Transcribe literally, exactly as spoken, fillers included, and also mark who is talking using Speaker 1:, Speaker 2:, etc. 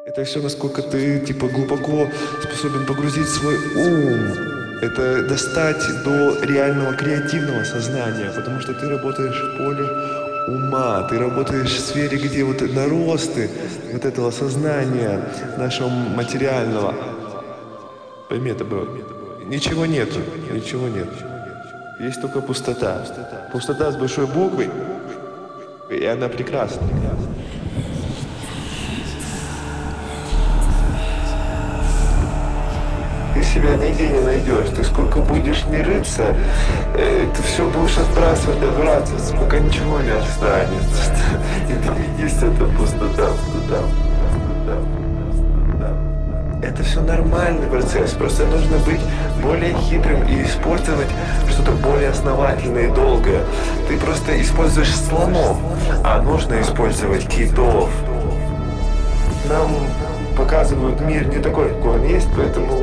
Speaker 1: Это все, насколько ты, типа, глубоко способен погрузить свой ум. Это достать до реального креативного сознания, потому что ты работаешь в поле ума, ты работаешь в сфере, где вот наросты вот этого сознания нашего материального. Пойми это было. Ничего нету, ничего нет. Есть только пустота. Пустота с большой буквы, и она прекрасна. Ты себя нигде не найдешь. Ты сколько будешь не рыться, э, ты все будешь отбрасывать, отбрасывать, пока ничего не останется. И там есть эта пустота, пустота, пустота, пустота. Это все нормальный процесс. Просто нужно быть более хитрым и использовать что-то более основательное и долгое. Ты просто используешь слонов, а нужно использовать китов. Нам показывают мир не такой, какой он есть, поэтому